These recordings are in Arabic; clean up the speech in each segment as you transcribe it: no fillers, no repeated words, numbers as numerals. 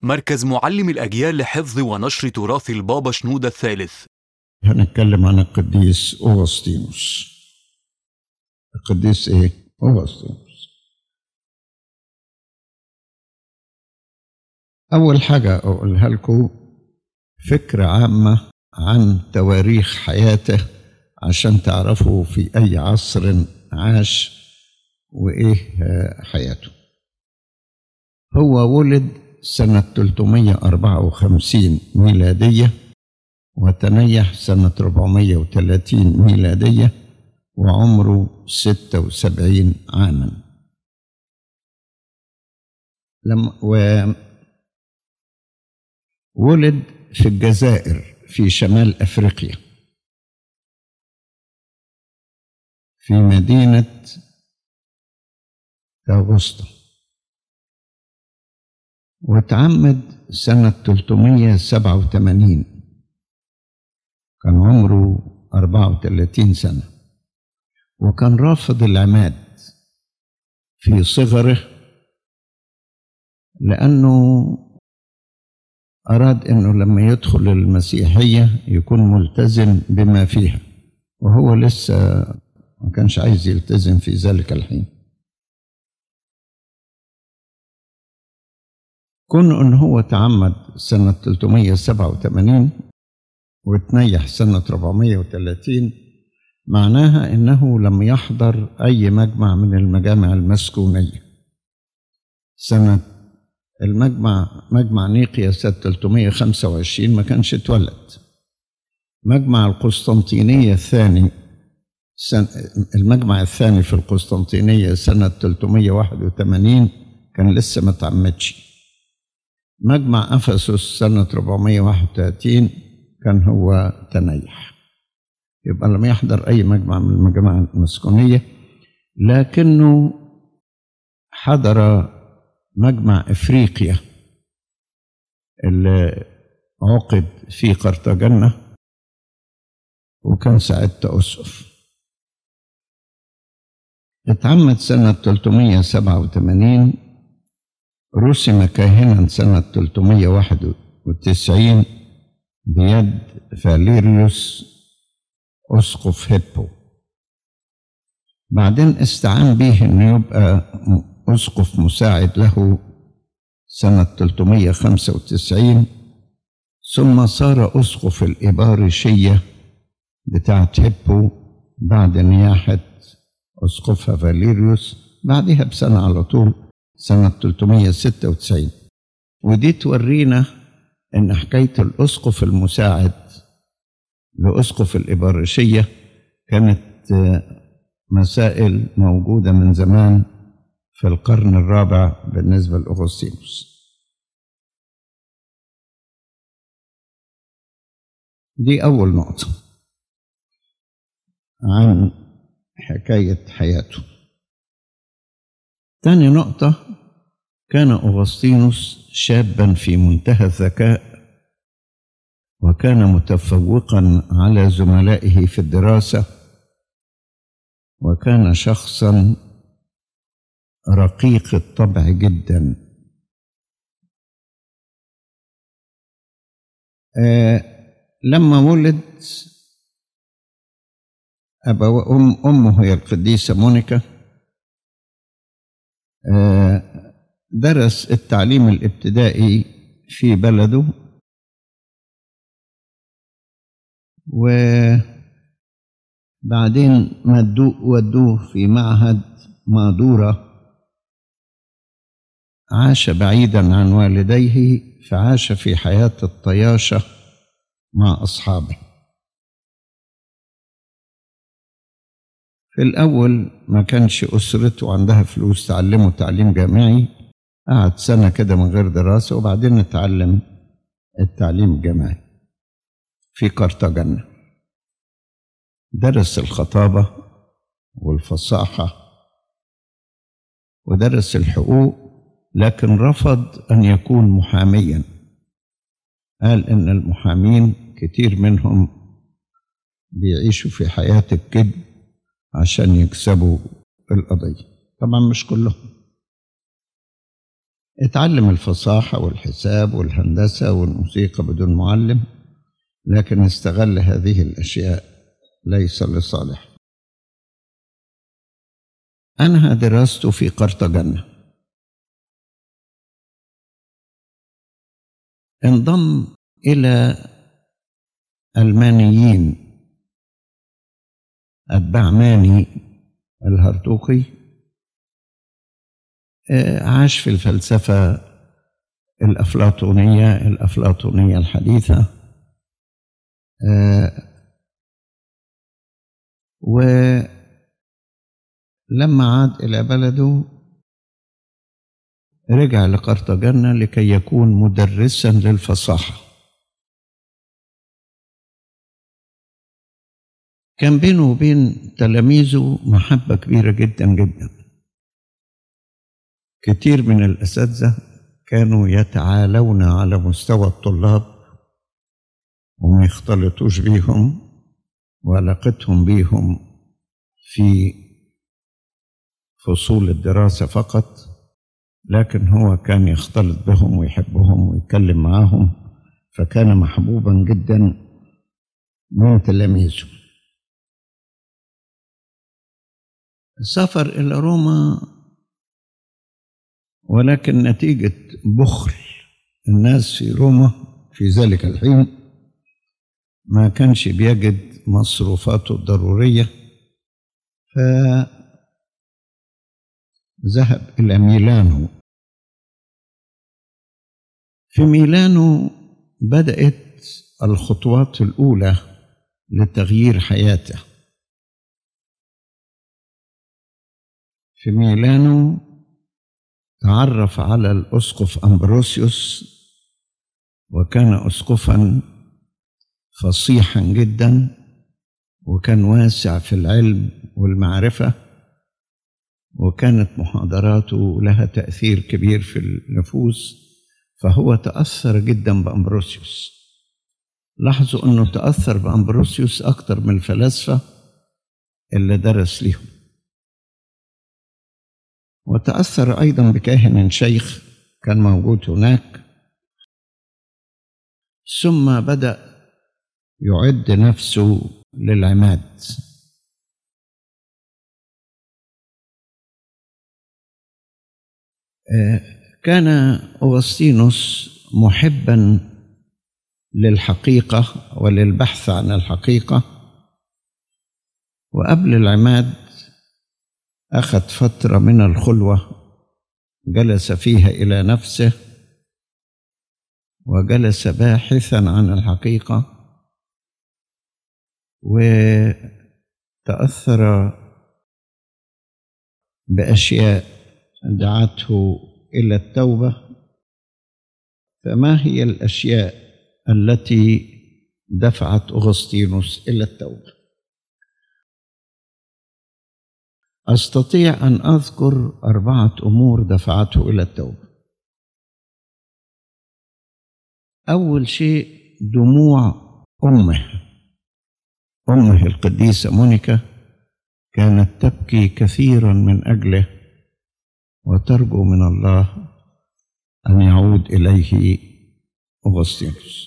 مركز معلم الأجيال لحفظ ونشر تراث البابا شنودة الثالث. هنتكلم عن القديس أوغسطينوس. القديس إيه؟ أوغسطينوس. أول حاجة أقولها لكم فكرة عامة عن تواريخ حياته عشان تعرفوا في أي عصر عاش وإيه حياته. هو ولد سنة 354 ميلادية وتنيح سنة 430 ميلادية وعمره 76 عاما. ولد في الجزائر في شمال أفريقيا في مدينة أغسطا، وتعمد سنة 387، كان عمره 34 سنة، وكان رافض العماد في صغره لأنه أراد أنه لما يدخل المسيحية يكون ملتزم بما فيها، وهو لسه ما كانش عايز يلتزم في ذلك الحين. كون أنه هو تعمد سنة 387 وتنيح سنة 430 معناها أنه لم يحضر أي مجمع من المجامع المسكونية. مجمع نيقيا سنة 325 ما كانش اتولد. مجمع القسطنطينية الثاني المجمع الثاني في القسطنطينية سنة 381 كان لسه ما تعمدش. مجمع أفسس سنة 431 كان هو تنيح، يبقى لم يحضر أي مجمع من المجامع المسكونية، لكنه حضر مجمع إفريقيا اللي عقد في قرطاجنة، وكان ساعتها أسقف. اتعمد سنة 387، رسم كاهنا سنة 391 بيد فاليريوس أسقف هيبو. بعدين استعان به أنه يبقى أسقف مساعد له سنة 395، ثم صار أسقف الإبارشية بتاعة هيبو بعد نياحة أسقفها فاليريوس بعدها بسنة على طول سنة 396. ودي تورينا أن حكاية الأسقف المساعد لأسقف الإبارشية كانت مسائل موجودة من زمان في القرن الرابع بالنسبة لأغسطينوس. دي أول نقطة عن حكاية حياته. تاني نقطة، كان أغسطينوس شابا في منتهى الذكاء، وكان متفوقا على زملائه في الدراسة، وكان شخصا رقيق الطبع جدا. لما ولد أمه هي القديسة مونيكا، درس التعليم الابتدائي في بلده، وبعدين ودوه في معهد مادورة. عاش بعيدا عن والديه، فعاش في حياة الطياشة مع أصحابه. في الأول ما كانش أسرته عندها فلوس تعلمه تعليم جامعي، قعد سنة كده من غير دراسة، وبعدين اتعلم التعليم الجامعي في قرطاجنة. درس الخطابة والفصاحة ودرس الحقوق، لكن رفض أن يكون محاميا. قال إن المحامين كتير منهم بيعيشوا في حياة الكذب عشان يكسبوا القضية، طبعا مش كلهم. اتعلم الفصاحة والحساب والهندسة والموسيقى بدون معلم، لكن استغل هذه الأشياء ليس لصالح. أنهى دراسته في قرطاجنة، انضم إلى ألمانيين أتباع ماني الهرطوقي، عاش في الفلسفة الأفلاطونية الحديثة، ولما عاد إلى بلده رجع لقرطاجنة لكي يكون مدرسا للفصاحة. كان بينه وبين تلاميذه محبة كبيرة جدا جدا. كتير من الأساتذة كانوا يتعالون على مستوى الطلاب وما يختلطوش بيهم، وعلاقتهم بيهم في فصول الدراسة فقط، لكن هو كان يختلط بهم ويحبهم ويتكلم معهم، فكان محبوبا جدا من تلاميذه. سافر إلى روما، ولكن نتيجة بخل الناس في روما في ذلك الحين ما كانش بيجد مصروفاته الضرورية، فذهب إلى ميلانو. في ميلانو بدأت الخطوات الأولى لتغيير حياته. في ميلانو تعرف على الأسقف أمبروسيوس، وكان أسقفا فصيحا جدا، وكان واسع في العلم والمعرفة، وكانت محاضراته لها تأثير كبير في النفوس، فهو تأثر جدا بأمبروسيوس. لاحظوا أنه تأثر بأمبروسيوس أكثر من الفلاسفة اللي درس لهم. وتأثر أيضا بكاهن شيخ كان موجود هناك، ثم بدأ يعد نفسه للعماد. كان أغسطينوس محبا للحقيقة وللبحث عن الحقيقة، وقبل العماد أخذ فترة من الخلوة جلس فيها إلى نفسه، وجلس باحثا عن الحقيقة، وتأثر بأشياء دعته إلى التوبة. فما هي الأشياء التي دفعت أغسطينوس إلى التوبة؟ أستطيع أن أذكر 4 أمور دفعته إلى التوبة. أول شيء دموع أمه القديسة مونيكا، كانت تبكي كثيرا من أجله وترجو من الله أن يعود إليه أغسطينوس.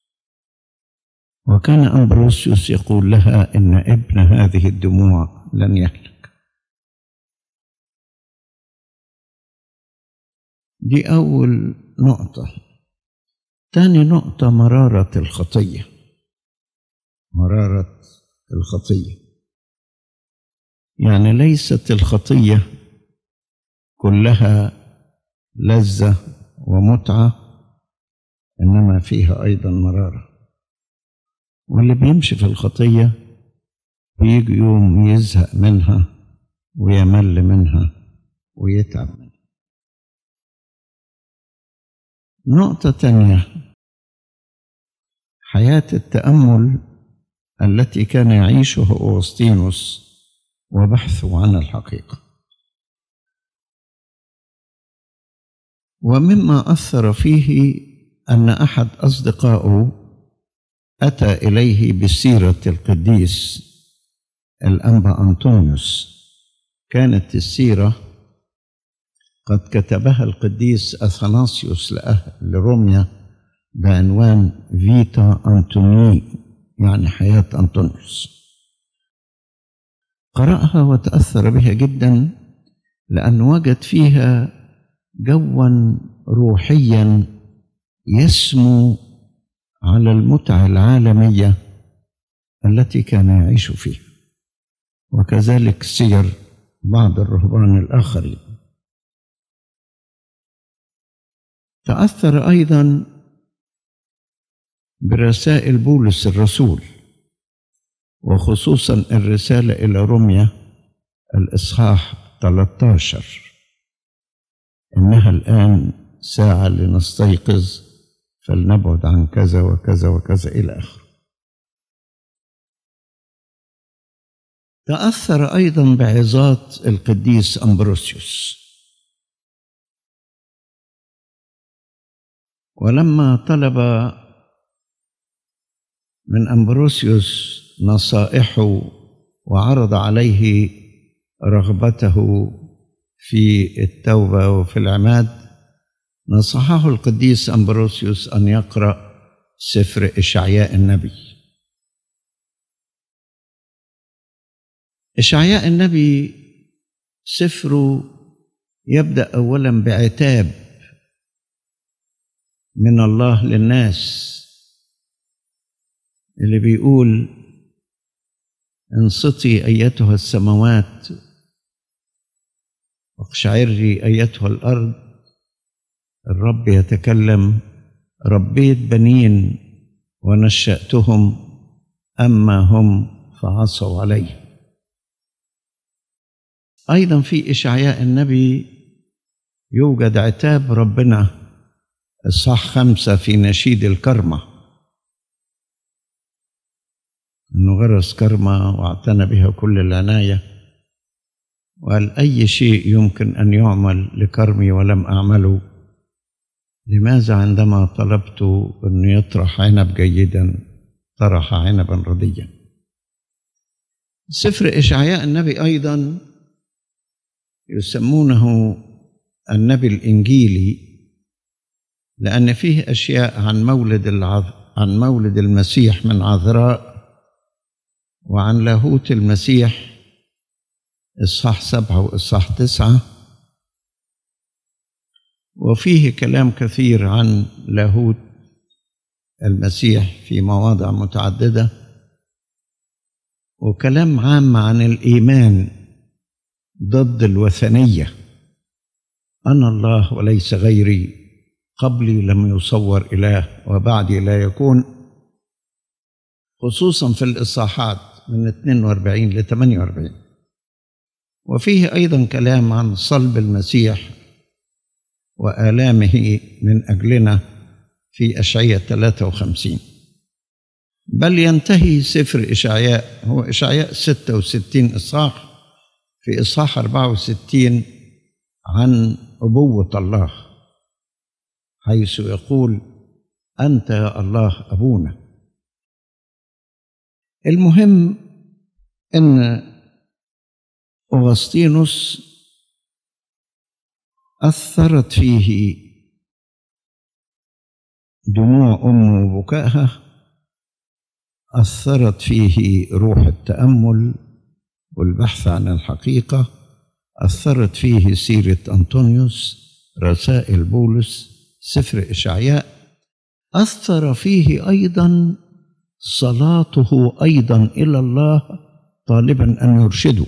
وكان أمبروسيوس يقول لها إن ابن هذه الدموع لن يهلك. دي أول نقطة. تاني نقطة مرارة الخطية. مرارة الخطية يعني ليست الخطية كلها لذة ومتعة، إنما فيها أيضا مرارة. واللي بيمشي في الخطية بيجي يوم يزهق منها ويمل منها ويتعب منها. نقطة تانية، حياة التأمل التي كان يعيشها أغسطينوس وبحثه عن الحقيقة. ومما أثر فيه أن أحد أصدقائه أتى إليه بسيرة القديس الأنبا أنطونيوس. كانت السيرة قد كتبها القديس أثناسيوس لروميا بعنوان فيتا أنطوني، يعني حياة أنطونيوس. قرأها وتأثر بها جدا، لأن وجد فيها جوا روحيا يسمو على المتعة العالمية التي كان يعيش فيها، وكذلك سير بعض الرهبان الآخرين. تأثر أيضا برسائل بولس الرسول، وخصوصا الرسالة إلى روميا الإصحاح 13: إنها الآن ساعة لنستيقظ فلنبعد عن كذا وكذا وكذا إلى آخره. تأثر أيضا بعظات القديس أمبروسيوس، ولما طلب من أمبروسيوس نصائحه وعرض عليه رغبته في التوبة وفي العماد، نصحه القديس أمبروسيوس أن يقرأ سفر إشعياء النبي. إشعياء النبي سفره يبدأ أولا بعتاب من الله للناس، اللي بيقول: انصتي أيتها السماوات واقشعري أيتها الأرض، الرب يتكلم، ربيت بنين ونشأتهم أما هم فعصوا علي. أيضا في إشعياء النبي يوجد عتاب ربنا، إصحاح 5 في نشيد الكرمة، أنه غرس كرمة واعتنى بها كل العناية، وقال: أي شيء يمكن أن يعمل لكرمي ولم أعمله، لماذا عندما طلبت أن يطرح عنب جيدا طرح عنبا رديا. سفر إشعياء النبي أيضا يسمونه النبي الإنجيلي، لأن فيه أشياء عن مولد المسيح من عذراء، وعن لاهوت المسيح إصحاح 7 وإصحاح 9، وفيه كلام كثير عن لاهوت المسيح في مواضع متعددة، وكلام عام عن الإيمان ضد الوثنية: أنا الله وليس غيري، قبلي لم يصور إله وبعدي لا يكون، خصوصا في الإصحاحات من 42 ل 48. وفيه أيضا كلام عن صلب المسيح وآلامه من أجلنا في أشعياء 53. بل ينتهي سفر إشعياء، هو إشعياء 66 إصحاح، في إصحاح 64 عن أبوة الله، حيث يقول: أنت يا الله أبونا. المهم أن أغسطينوس أثرت فيه دموع أمه وبكائها، أثرت فيه روح التأمل والبحث عن الحقيقة، أثرت فيه سيرة أنطونيوس، رسائل بولس، سفر إشعياء. أثر فيه أيضا صلاته أيضا إلى الله طالبا أن يرشده.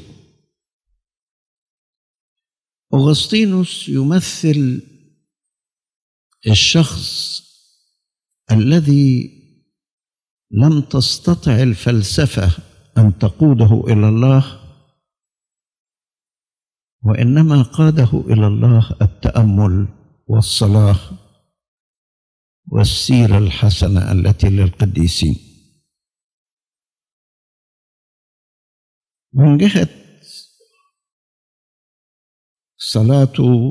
أغسطينوس يمثل الشخص الذي لم تستطع الفلسفة أن تقوده إلى الله، وإنما قاده إلى الله التأمل والصلاة والسيرة الحسنة التي للقديسين. من جهة صلاته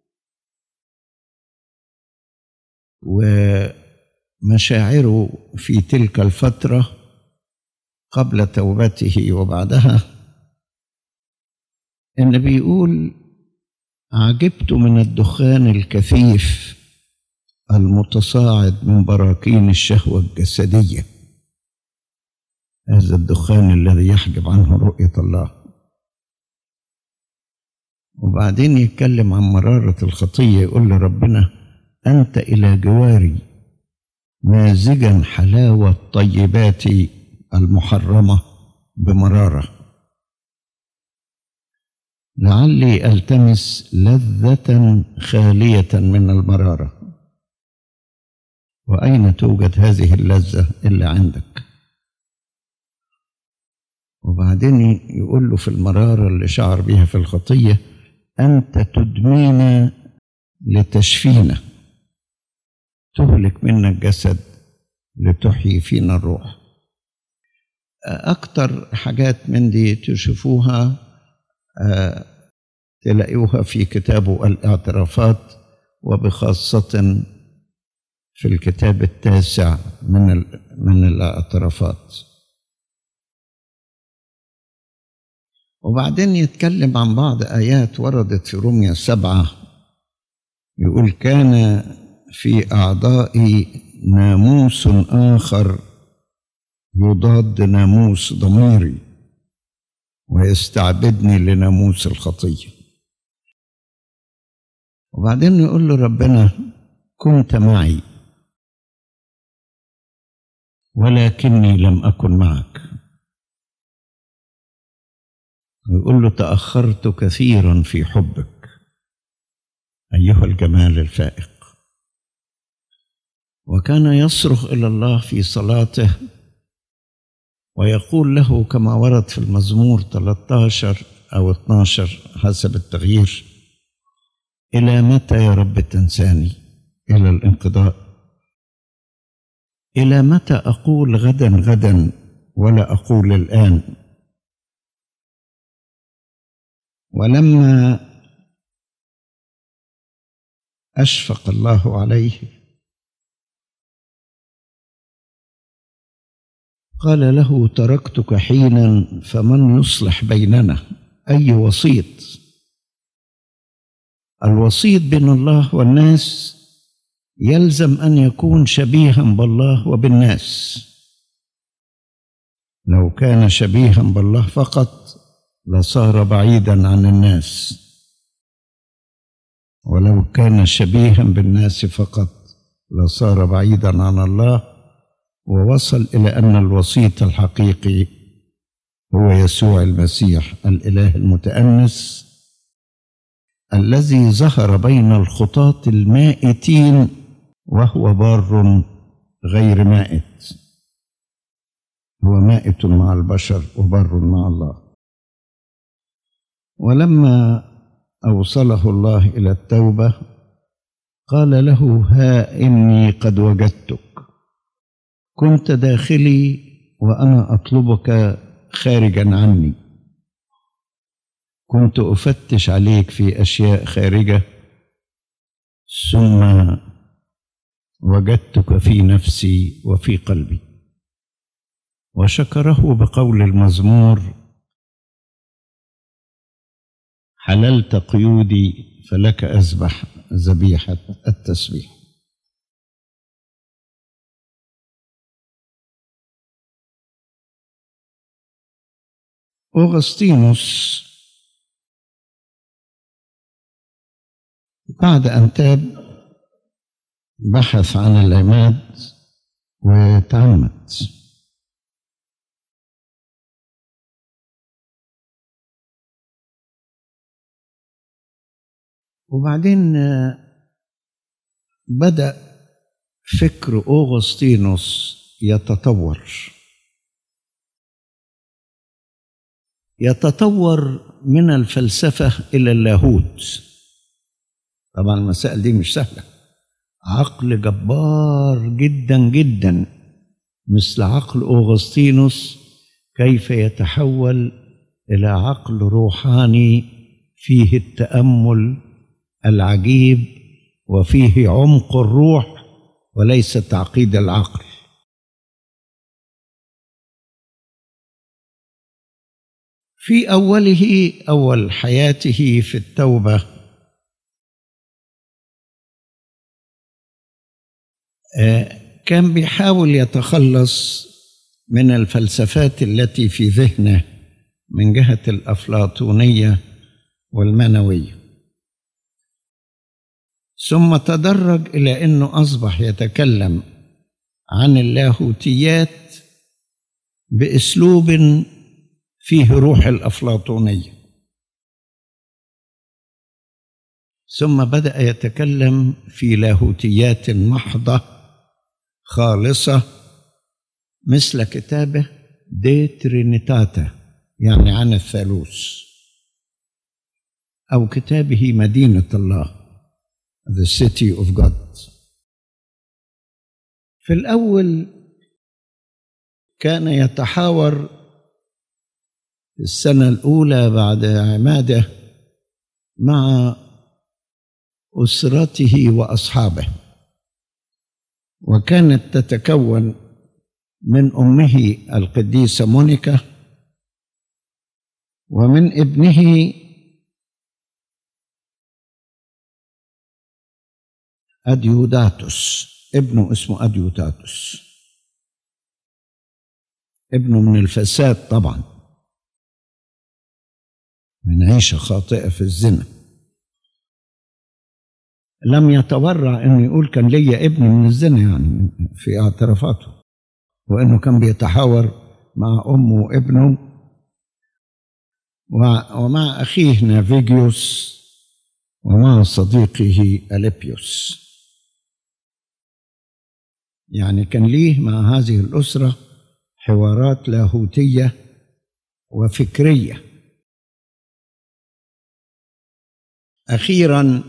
ومشاعره في تلك الفترة قبل توبته وبعدها، إن بيقول عجبت من الدخان الكثيف المتصاعد من براكين الشهوة الجسدية، هذا الدخان الذي يحجب عنه رؤية الله. وبعدين يتكلم عن مرارة الخطية، يقول لربنا: أنت إلى جواري مازجا حلاوة طيبات المحرمة بمرارة، لعلي ألتمس لذة خالية من المرارة. وأين توجد هذه اللذة إلا عندك؟ وبعدين يقول له في المرارة اللي شعر بها في الخطية: أنت تدمينا لتشفينا، تهلك منا الجسد لتحيي فينا الروح. أكتر حاجات من دي تشوفوها تلاقوها في كتابه الاعترافات، وبخاصة في الكتاب التاسع من الاعترافات. وبعدين يتكلم عن بعض آيات وردت في رومية 7، يقول: كان في أعضائي ناموس آخر يضاد ناموس ضميري ويستعبدني لناموس الخطية. وبعدين يقول له ربنا: كنت معي ولكني لم أكن معك. ويقول له: تأخرت كثيرا في حبك أيها الجمال الفائق. وكان يصرخ إلى الله في صلاته ويقول له كما ورد في المزمور 13 أو 12 حسب التغيير: إلى متى يا رب تنساني؟ إلى الانقضاء. إلى متى أقول غدا غدا ولا أقول الآن؟ ولما أشفق الله عليه قال له: تركتك حينا فمن يصلح بيننا؟ أي وسيط؟ الوسيط بين الله والناس يلزم أن يكون شبيها بالله وبالناس. لو كان شبيها بالله فقط لصار بعيدا عن الناس، ولو كان شبيها بالناس فقط لصار بعيدا عن الله. ووصل إلى أن الوسيط الحقيقي هو يسوع المسيح الإله المتأنس، الذي ظهر بين الخطاة المائتين وهو بار غير مائت. هو مائت مع البشر وبر مع الله. ولما أوصله الله إلى التوبة قال له: ها إني قد وجدتك، كنت داخلي وأنا أطلبك خارجا عني، كنت أفتش عليك في أشياء خارجة، ثم وجدتك في نفسي وفي قلبي. وشكره بقول المزمور: حللت قيودي فلك أذبح ذبيحة التسبيح. أغسطينوس بعد أن تاب بحث عن العماد وتعمد. وبعدين بدأ فكر أغسطينوس يتطور من الفلسفة إلى اللاهوت. طبعا المسائل دي مش سهلة، عقل جبار جدا جدا مثل عقل أغسطينوس كيف يتحول إلى عقل روحاني فيه التأمل العجيب وفيه عمق الروح وليس تعقيد العقل. في أول حياته في التوبة كان بيحاول يتخلص من الفلسفات التي في ذهنه من جهة الأفلاطونية والمنوية، ثم تدرج إلى أنه أصبح يتكلم عن اللاهوتيات بأسلوب فيه روح الأفلاطونية، ثم بدأ يتكلم في لاهوتيات محضة خالصة مثل كتابه دي ترينيتاتا، يعني عن الثالوث، أو كتابه مدينة الله The City of God. في الأول كان يتحاور في السنة الأولى بعد عماده مع أسرته وأصحابه، وكانت تتكون من أمه القديسة مونيكا ومن ابنه أديوداتوس، ابنه اسمه أديوداتوس، ابنه من الفساد طبعا، من عيشة خاطئة في الزنا. لم يتورع انه يقول كان ليا ابن من الزنا يعني في اعترافاته، وانه كان بيتحاور مع امه وابنه ومع اخيه نافيجيوس ومع صديقه أليبيوس. يعني كان ليه مع هذه الأسرة حوارات لاهوتية وفكرية. أخيراً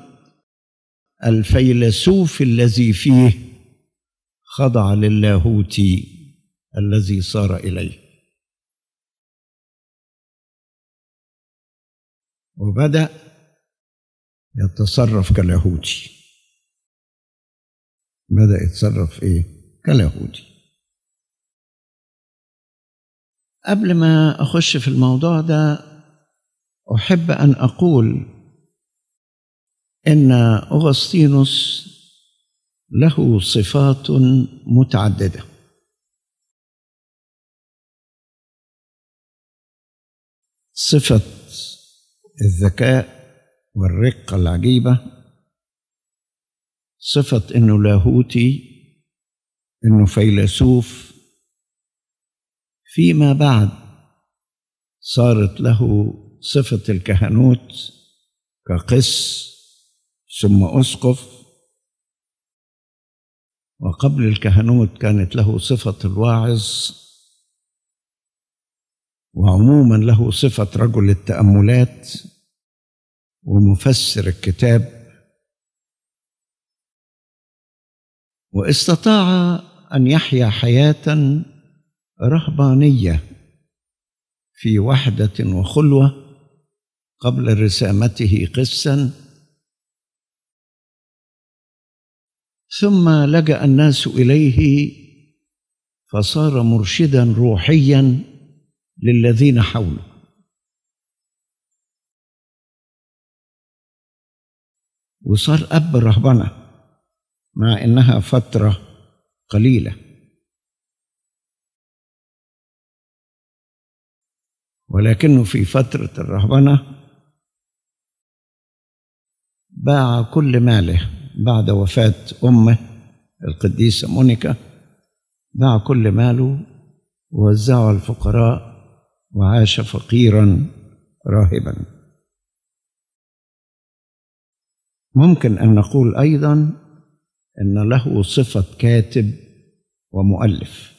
الفيلسوف الذي فيه خضع للاهوت الذي صار إليه، وبدأ يتصرف كلاهوتي، بدأ يتصرف كلاهوتي. قبل ما أخش في الموضوع ده أحب أن أقول إن أغسطينوس له صفات متعددة. صفة الذكاء والرقة العجيبة، صفة إنه لاهوتي، إنه فيلسوف، فيما بعد صارت له صفة الكهنوت كقس ثم أسقف، وقبل الكهنوت كانت له صفة الواعظ، وعموما له صفة رجل التأملات ومفسر الكتاب، واستطاع أن يحيا حياة رهبانية في وحدة وخلوة قبل رسامته قسا، ثم لجأ الناس إليه فصار مرشدا روحيا للذين حوله. وصار أب الرهبنة مع إنها فترة قليلة، ولكنه في فترة الرهبنة باع كل ماله بعد وفاة أمه القديسة مونيكا، باع كل ماله ووزعه على الفقراء وعاش فقيرا راهبا. ممكن أن نقول أيضا أن له صفة كاتب ومؤلف،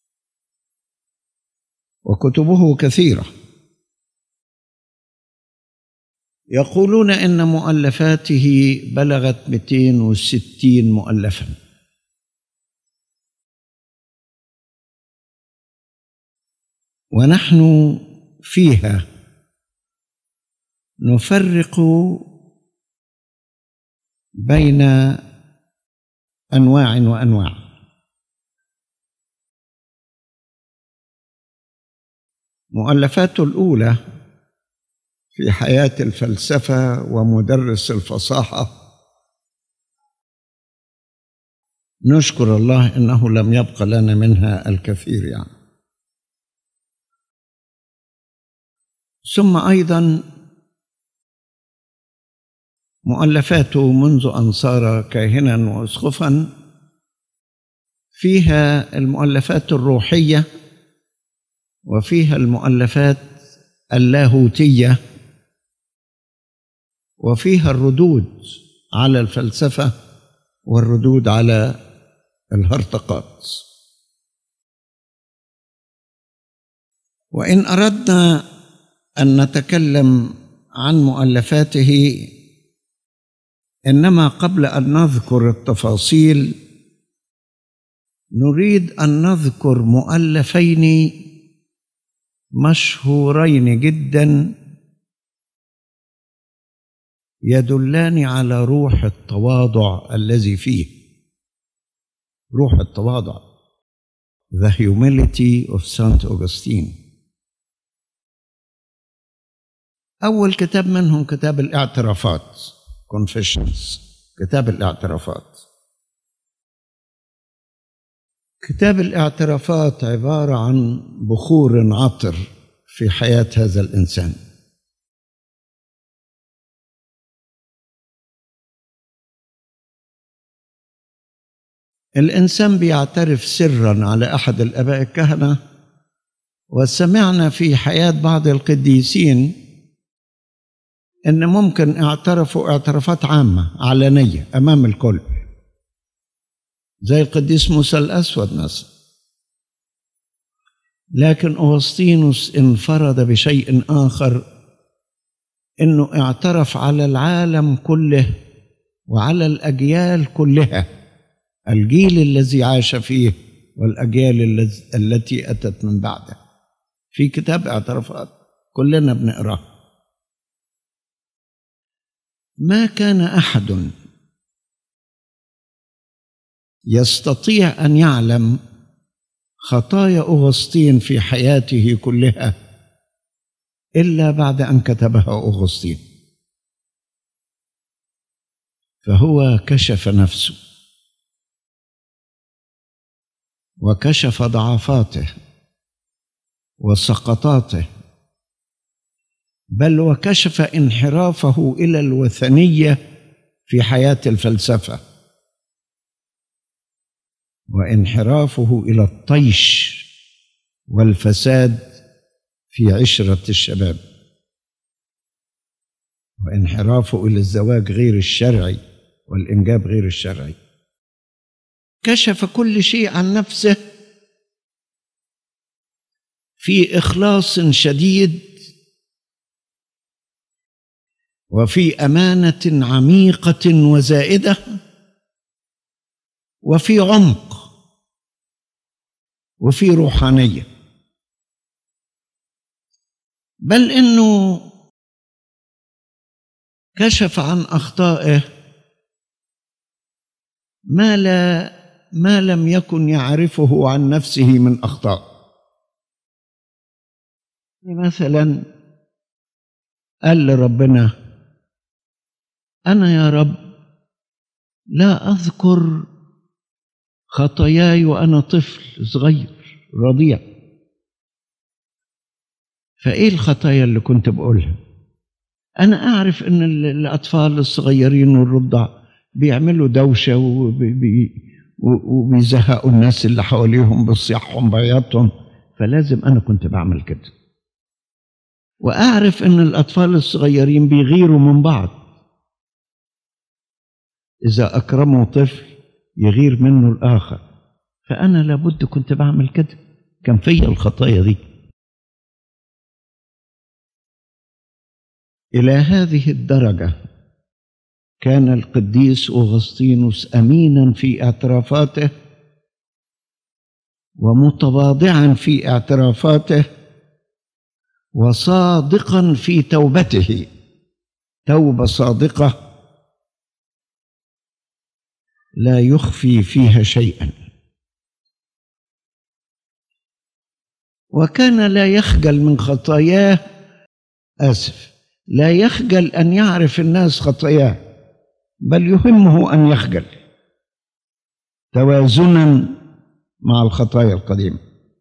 وكتبه كثيرة. يقولون إن مؤلفاته بلغت 260 مؤلفا، ونحن فيها نفرق بين أنواع وأنواع. مؤلفاته الأولى في حياة الفلسفة ومدرس الفصاحة نشكر الله إنه لم يبق لنا منها الكثير يعني. ثم أيضا مؤلفاته منذ أن صار كاهنا وأسقفا فيها المؤلفات الروحية وفيها المؤلفات اللاهوتية وفيها الردود على الفلسفة والردود على الهرطقات. وإن أردنا أن نتكلم عن مؤلفاته، إنما قبل أن نذكر التفاصيل نريد أن نذكر مؤلفين مشهورين جدا يدلان على روح التواضع الذي فيه. روح التواضع، The Humility of Saint Augustine. أول كتاب منهم كتاب الاعترافات Confessions، كتاب الاعترافات. كتاب الاعترافات عبارة عن بخور عطر في حياة هذا الإنسان. الإنسان بيعترف سرا على أحد الآباء الكهنة، وسمعنا في حياة بعض القديسين إن ممكن اعترفوا اعترافات عامة علنية أمام الكل، زي القديس موسى الأسود مثلا. لكن أوغسطينوس انفرد بشيء آخر، إنه اعترف على العالم كله وعلى الأجيال كلها، الجيل الذي عاش فيه والأجيال التي أتت من بعده. في كتاب اعترافات كلنا بنقراه. ما كان أحد يستطيع أن يعلم خطايا أوغسطين في حياته كلها إلا بعد أن كتبها أوغسطين، فهو كشف نفسه وكشف ضعفاته وسقطاته، بل وكشف انحرافه إلى الوثنية في حياة الفلسفة، وانحرافه إلى الطيش والفساد في عشرة الشباب، وانحرافه إلى الزواج غير الشرعي والإنجاب غير الشرعي. كشف كل شيء عن نفسه في إخلاص شديد وفي أمانة عميقة وزائدة وفي عمق وفي روحانية، بل إنه كشف عن أخطائه ما لم يكن يعرفه عن نفسه من أخطاء. مثلا قال لربنا: أنا يا رب لا أذكر خطاياي وأنا طفل صغير رضيع. فإيه الخطايا اللي كنت بقولها؟ أنا أعرف أن الأطفال الصغيرين والرضع بيعملوا دوشة وبيزهقوا الناس اللي حواليهم بصياحهم بعياطهم، فلازم أنا كنت بعمل كده. وأعرف أن الأطفال الصغيرين بيغيروا من بعض، إذا أكرموا طفل يغير منه الآخر، فأنا لابد كنت بعمل كده، كان فيا الخطايا دي. إلى هذه الدرجة كان القديس أوغسطينوس أمينا في اعترافاته ومتواضعا في اعترافاته وصادقا في توبته، توبة صادقة لا يخفي فيها شيئا. وكان لا يخجل من خطاياه، لا يخجل أن يعرف الناس خطاياه، بل يهمه أن يخجل. توازنا مع الخطايا القديمة.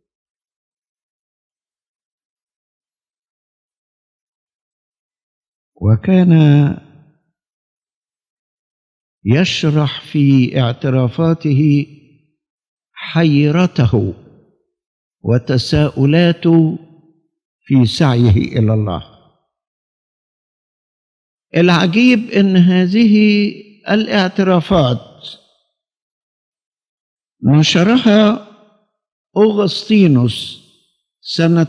وكان يشرح في اعترافاته حيرته وتساؤلاته في سعيه إلى الله. العجيب أن هذه الاعترافات نشرها أغسطينوس سنة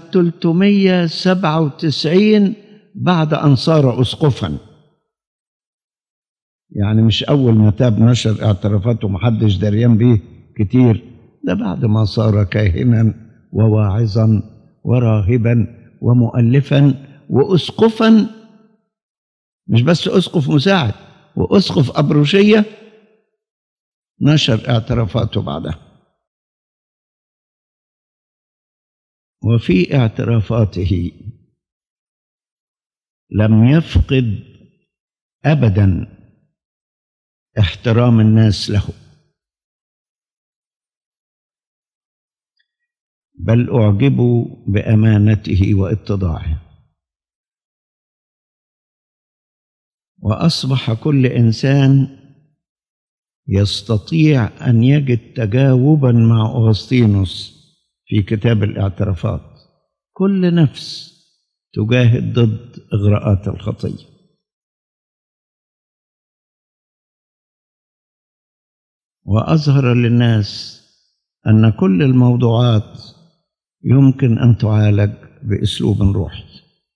397 بعد أن صار أسقفا. يعني مش أول ما تاب نشر اعترافاته محدش دريان به كتير، ده بعد ما صار كاهنا وواعظا وراهبا ومؤلفا وأسقفا، مش بس أسقف مساعد، وأسقف أبروشية، نشر اعترافاته بعدها. وفي اعترافاته لم يفقد أبدا احترام الناس له، بل أعجبوا بأمانته واتضاعه. وأصبح كل إنسان يستطيع أن يجد تجاوبا مع أغسطينوس في كتاب الاعترافات. كل نفس تجاهد ضد إغراءات الخطية. وأظهر للناس أن كل الموضوعات يمكن أن تعالج بأسلوب روحي.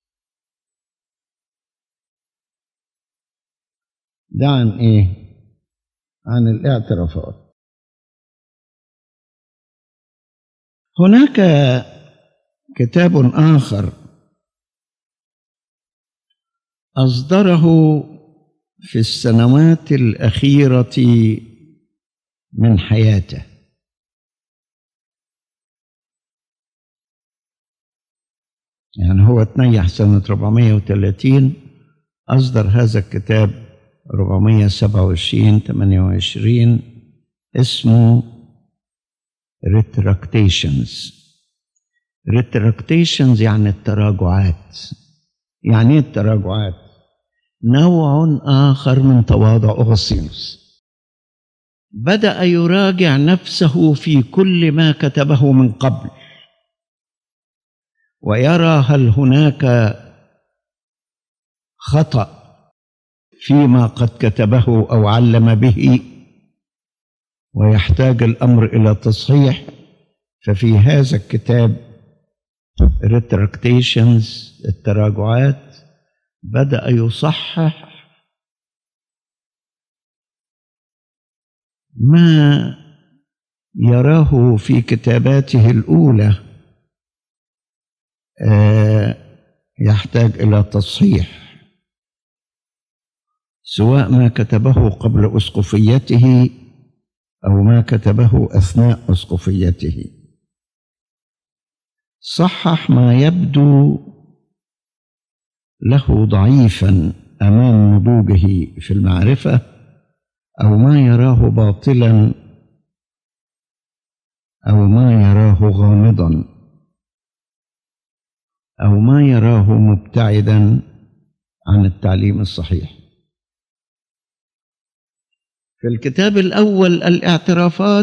ده عن إيه؟ عن الاعترافات. هناك كتاب آخر أصدره في السنوات الأخيرة من حياته، يعني هو تنيح سنة 430، أصدر هذا الكتاب 427-28، اسمه Retractations. Retractations يعني التراجعات. يعني ايه التراجعات؟ نوع آخر من تواضع أغسطينوس. بدأ يراجع نفسه في كل ما كتبه من قبل، ويرى هل هناك خطأ فيما قد كتبه أو علم به، ويحتاج الأمر إلى تصحيح. ففي هذا الكتاب Retractations التراجعات بدأ يصحح ما يراه في كتاباته الأولى يحتاج إلى تصحيح، سواء ما كتبه قبل أسقفيته أو ما كتبه أثناء أسقفيته. صحح ما يبدو له ضعيفا أمام نضوجه في المعرفة، أو ما يراه باطلا، أو ما يراه غامضا، أو ما يراه مبتعدا عن التعليم الصحيح. في الكتاب الأول الاعترافات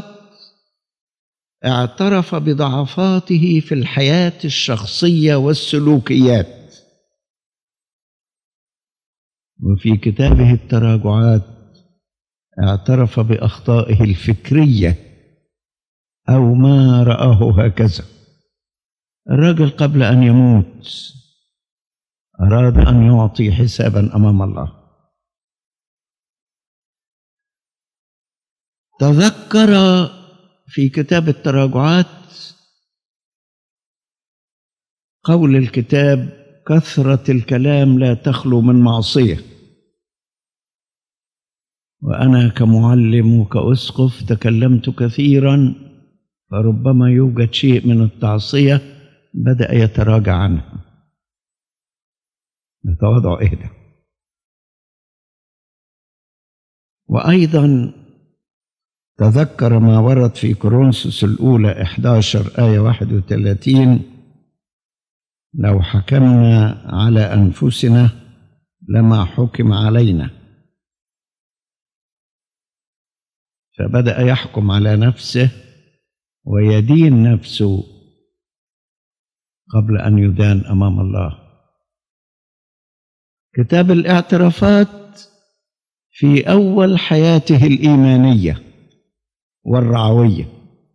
اعترف بضعفاته في الحياة الشخصية والسلوكيات، وفي كتابه التراجعات اعترف بأخطائه الفكرية أو ما رآه هكذا. الرجل قبل أن يموت أراد أن يعطي حسابا أمام الله. تذكر في كتاب التراجعات قول الكتاب: كثرة الكلام لا تخلو من معصية. وأنا كمعلم وكأسقف تكلمت كثيرا، فربما يوجد شيء من التعصية، بدأ يتراجع عنها. نتواضع إهدى. وأيضا تذكر ما ورد في كورنثوس الأولى 11 آية 31: لو حكمنا على أنفسنا لما حكم علينا. فبدأ يحكم على نفسه ويدين نفسه قبل أن يدان أمام الله. كتاب الاعترافات في أول حياته الإيمانية والرعوية.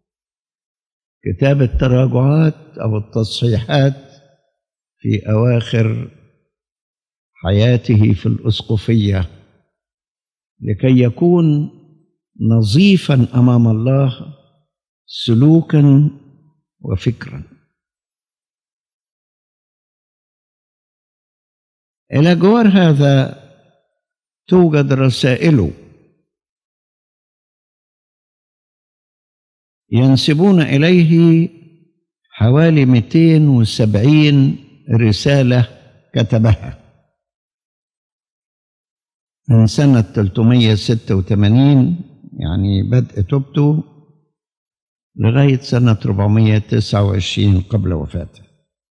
كتاب التراجعات أو التصحيحات في أواخر حياته في الأسقفية، لكي يكون نظيفا أمام الله سلوكا وفكرا. إلى جوار هذا توجد رسائله ينسبون إليه حوالي 270 رسالة كتبها من سنة 386 يعني بدء توبته لغاية سنة 429 قبل وفاته،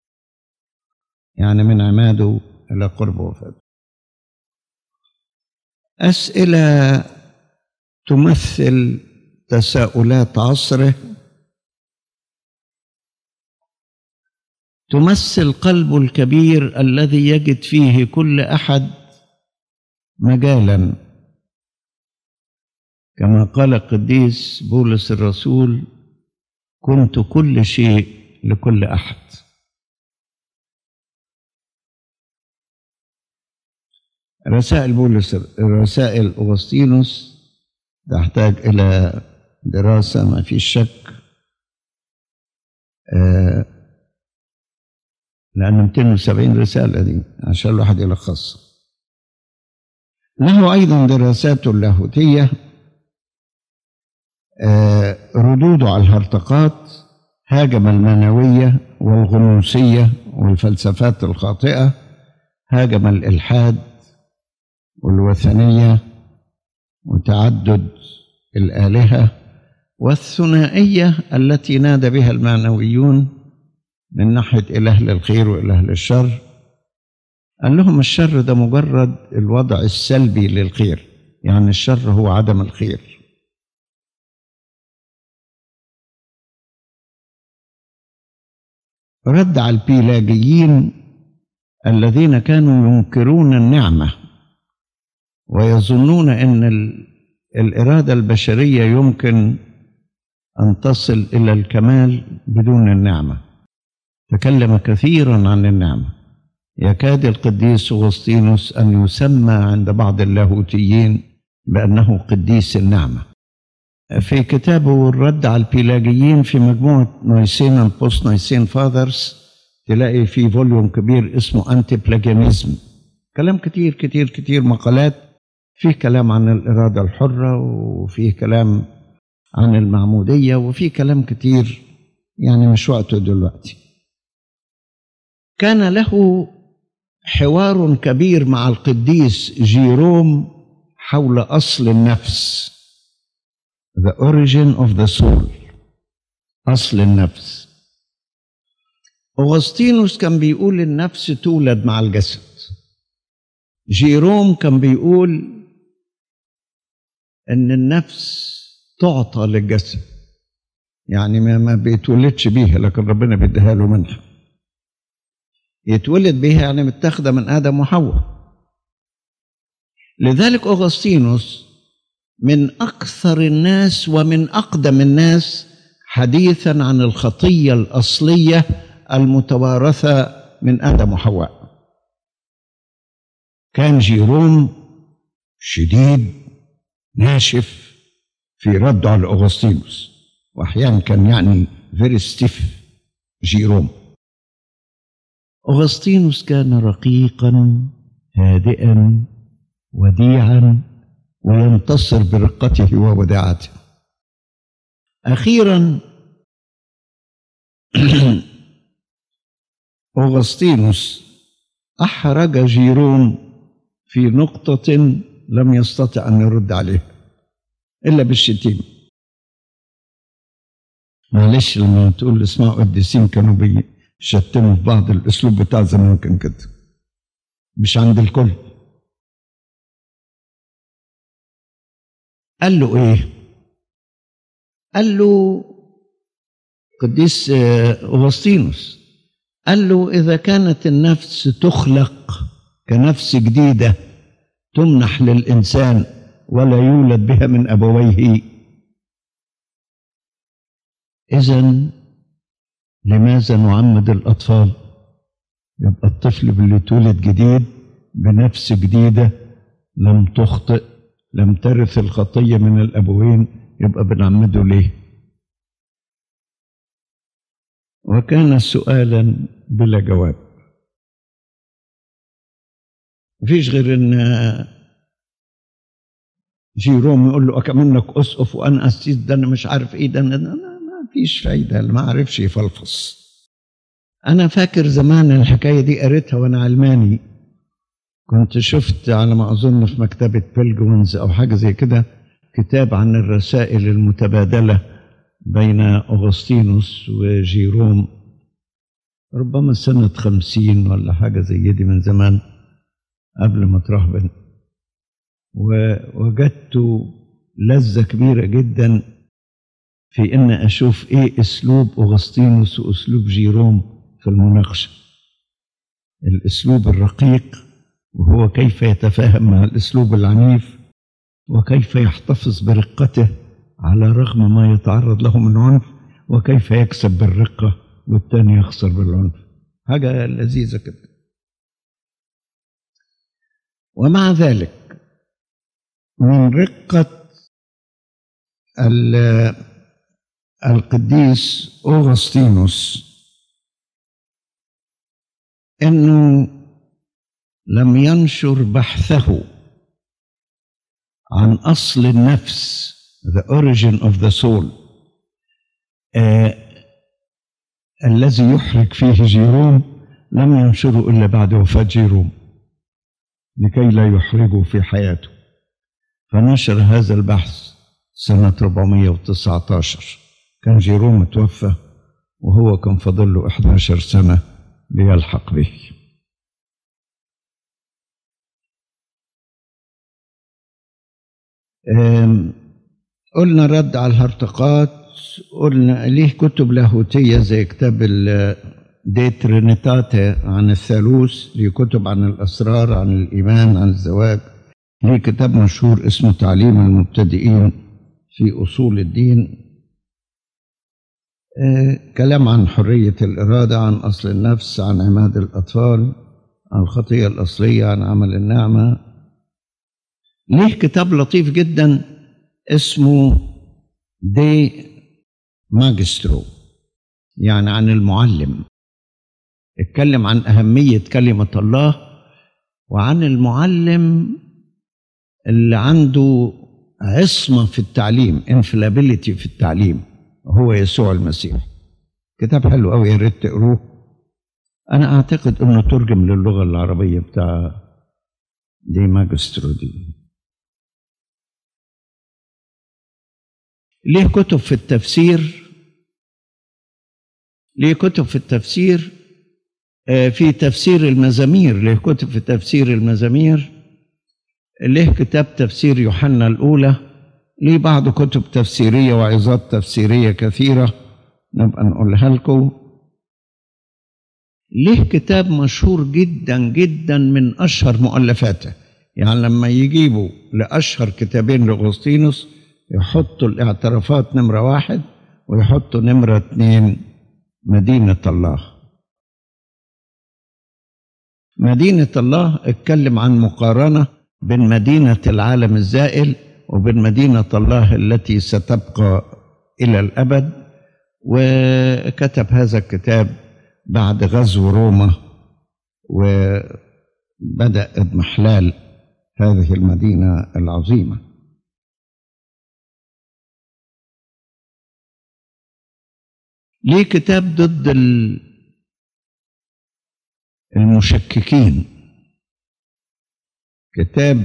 يعني من عماده إلى قرب وفاته. أسئلة تمثل تساؤلات عصره، تمثل قلبه الكبير الذي يجد فيه كل أحد مجالا، كما قال القديس بولس الرسول: كنت كل شيء لكل أحد. رسائل بولس، رسائل أغسطينوس تحتاج إلى دراسة ما فيش شك، لأن 270 رسالة دي عشان الواحد يلخصها. له أيضا دراسات لاهوتية، ردوده على الهرطقات، هاجم المانوية والغنوصية والفلسفات الخاطئة، هاجم الإلحاد والوثنية وتعدد الآلهة والثنائية التي نادى بها المعنويون من ناحية إله للخير وإله للشر. قال لهم الشر ده مجرد الوضع السلبي للخير، يعني الشر هو عدم الخير. رد على البيلاجيين الذين كانوا ينكرون النعمة ويظنون أن الإرادة البشرية يمكن أن تصل إلى الكمال بدون النعمة. تكلم كثيرا عن النعمة، يكاد القديس أغسطينوس أن يسمى عند بعض اللاهوتيين بأنه قديس النعمة. في كتابه الرد على البيلاجيين في مجموعة نايسين and Post Nicene Fathers تلاقي في فوليوم كبير اسمه أنتي بلاجيانيزم، كلام كتير كتير كتير، مقالات، فيه كلام عن الإرادة الحرة، وفيه كلام عن المعمودية، وفيه كلام كتير يعني مش وقته دلوقتي. كان له حوار كبير مع القديس جيروم حول أصل النفس، The origin of the soul، أصل النفس. أغسطينوس كان بيقول النفس تولد مع الجسد، جيروم كان بيقول إن النفس تعطى للجسد، يعني ما بيتولدش بيها لكن ربنا بيديها له منها. يتولد بيها يعني متاخده من آدم وحواء. لذلك أغسطينوس من أكثر الناس ومن أقدم الناس حديثا عن الخطية الأصلية المتوارثة من آدم وحواء. كان جيروم شديد ناشف في رده على أغسطينوس، وأحيانا كان يعني very stiff جيروم. أغسطينوس كان رقيقا هادئا وديعا وينتصر برقته ووداعته. أخيرا أغسطينوس أحرج جيروم في نقطة لم يستطع أن يرد عليها إلا بالشتيمة. معلش لما تقول اسمعوا قديسين كانوا بيشتموا في بعض، الاسلوب بتاع زمان كان كده، مش عند الكل. قال له ايه؟ قال له قديس أغسطينوس، قال له إذا كانت النفس تخلق كنفس جديدة تمنح للإنسان ولا يولد بها من أبويه، إذن لماذا نعمد الأطفال؟ يبقى الطفل اللي تولد جديد بنفس جديدة لم تخطئ، لم ترث الخطية من الأبوين، يبقى بنعمده ليه؟ وكان سؤالا بلا جواب. مفيش غير ان جيروم يقول له أكمنك أسقف وأنا أسيس، ده أنا مش عارف إيه ده، ما فيش فايدة، اللي ما عرفش يفلفص. أنا فاكر زمان الحكاية دي قريتها وأنا علماني، كنت شفت على ما أظن في مكتبة بيلجوينز أو حاجة زي كده كتاب عن الرسائل المتبادلة بين أغسطينوس وجيروم، ربما سنة 50 ولا حاجة زي دي، من زمان قبل ما ترهبن، ووجدت لذة كبيرة جدا في إن أشوف إيه أسلوب أغسطينوس وأسلوب جيروم في المناقشة، الأسلوب الرقيق، وهو كيف يتفاهم مع الأسلوب العنيف، وكيف يحتفظ برقته على رغم ما يتعرض له من عنف، وكيف يكسب بالرقة والتاني يخسر بالعنف. حاجة لذيذة كده. ومع ذلك من رقة القديس أغسطينوس إنه لم ينشر بحثه عن أصل النفس، the origin of the soul، الذي يحرج فيه جيروم، لم ينشره إلا بعد وفاة جيروم لكي لا يحرجه في حياته، فنشر هذا البحث سنة 419. كان جيروم متوفى وهو كان فاضل له 11 سنة ليلحق به. قلنا رد على الهرطقات، قلنا ليه كتب لاهوتية زي كتاب دي ترينيتاتي عن الثالوث، ليه كتب عن الأسرار، عن الإيمان، عن الزواج، ليه كتاب مشهور اسمه تعليم المبتدئين في أصول الدين، كلام عن حرية الإرادة، عن أصل النفس، عن عماد الأطفال، عن الخطية الأصلية، عن عمل النعمة. ليه كتاب لطيف جدا اسمه دي ماجسترو، يعني عن المعلم، اتكلم عن أهمية كلمة الله وعن المعلم اللي عنده عصمة في التعليم، infallibility في التعليم، هو يسوع المسيح. كتاب حلو قوي، يا ريت تقروه. أنا أعتقد إنه ترجم للغة العربية بتاع دي ماجسترو دي. ليه كتب في التفسير، ليه كتب في التفسير، في تفسير المزامير، ليه كتب في تفسير المزامير، ليه كتاب تفسير يوحنا الأولى، ليه بعض كتب تفسيرية وعظات تفسيرية كثيرة نبقى نقولها لكم. ليه كتاب مشهور جدا جدا من أشهر مؤلفاته، يعني لما يجيبوا لأشهر كتابين لأغسطينوس يحطوا الاعترافات نمرة 1 ويحطوا نمرة 2 مدينة الله. مدينة الله اتكلم عن مقارنة بين مدينة العالم الزائل وبين مدينة الله التي ستبقى إلى الأبد، وكتب هذا الكتاب بعد غزو روما وبدأ اضمحلال هذه المدينة العظيمة. ليه كتاب ضد المشككين، كتاب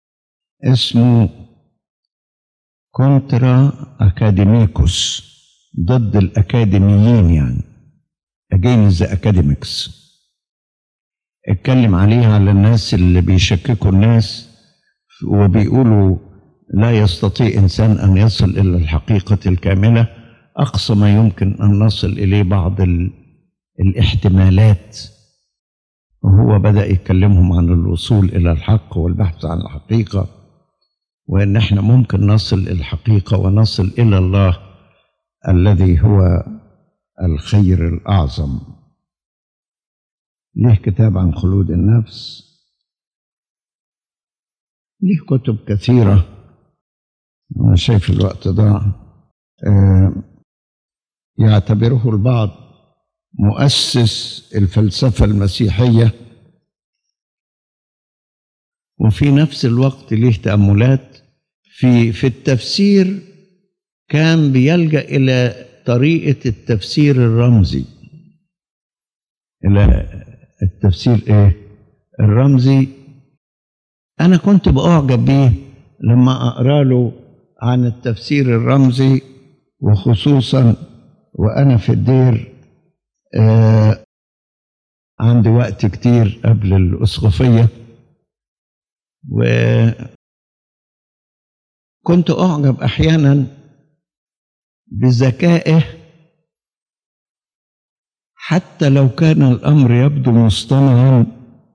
اسمه كونترا أكاديميكوس، ضد الأكاديميين، يعني against the academics. اتكلم عليها على الناس اللي بيشككوا الناس وبيقولوا لا يستطيع إنسان أن يصل إلى الحقيقة الكاملة، أقصى ما يمكن أن نصل إليه بعض الاحتمالات. وهو بدأ يكلمهم عن الوصول إلى الحق والبحث عن الحقيقة، وإن احنا ممكن نصل إلى الحقيقة ونصل إلى الله الذي هو الخير الأعظم. ليه كتاب عن خلود النفس، ليه كتب كثيرة. أنا شايف الوقت ضاع. يعتبره البعض مؤسس الفلسفة المسيحية، وفي نفس الوقت ليه تأملات في التفسير. كان بيلجأ إلى طريقة التفسير الرمزي، إلى التفسير الرمزي. أنا كنت بأعجب به لما أقرأ له عن التفسير الرمزي، وخصوصا وأنا في الدير عندي وقت كتير قبل الأسقفية، وكنت أعجب أحيانا بذكائه حتى لو كان الأمر يبدو مصطنعا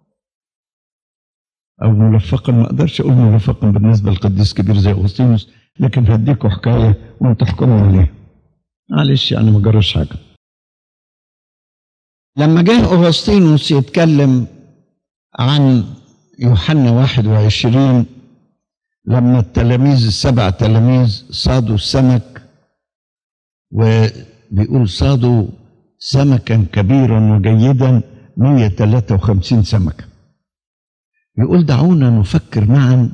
أو ملفقا. ما أقدرش أقول ملفقا بالنسبة لقديس كبير زي أغسطينوس، لكن هديكوا حكاية وأنتوا تحكموا عليها، معلش يعني ما جرش حاجة. لما جه أغسطينوس يتكلم عن يوحنا 21، لما التلاميذ ال7 تلاميذ صادوا السمك، وبيقول صادوا سمكا كبيرا وجيدا 153 سمكة. يقول دعونا نفكر معا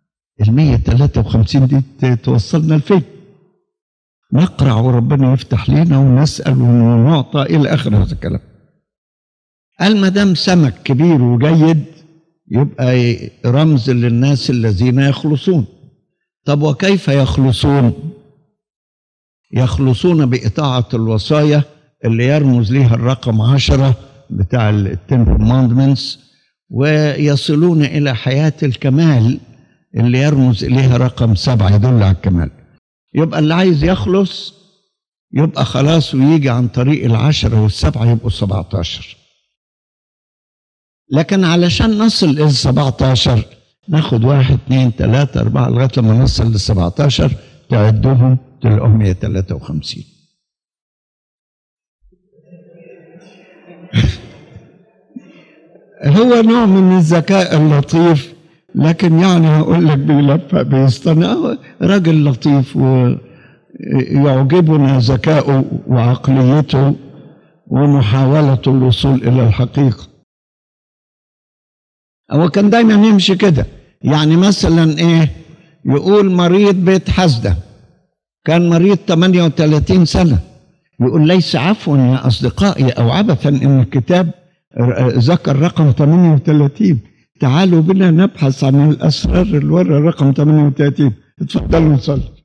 153 دي توصلنا لفين؟ نقرع وربنا يفتح لنا ونسأل ونعطى إلى آخر هذا الكلام. قال ما دام سمك كبير وجيد يبقى رمز للناس الذين يخلصون. طب وكيف يخلصون؟ يخلصون بإطاعة الوصايا اللي يرمز ليها الرقم 10 بتاع التن كوماندمنتس، ويصلون إلى حياة الكمال اللي يرمز إليها رقم 7 يدل على الكمال. يبقى اللي عايز يخلص يبقى خلاص ويجي عن طريق 10 وال7 يبقوا 17. لكن علشان نصل إلى 17 ناخد 1 2 3 4 لغاية لما نصل ل17 تعدهم تلاقوهم 153. هو نوع من الذكاء اللطيف، لكن يعني هقول لك بيلفق بيصطنع. راجل لطيف ويعجبنا ذكائه وعقليته ومحاولة الوصول إلى الحقيقة. هو كان دايما يمشي كده، يعني مثلا يقول مريض بيت حسدة كان مريض 38 سنة، يقول ليس عفوا يا أصدقائي أو عبثا إن الكتاب ذكر رقم 38، تعالوا بنا نبحث عن الأسرار اللي ورا رقم 38. اتفضلوا نصلي.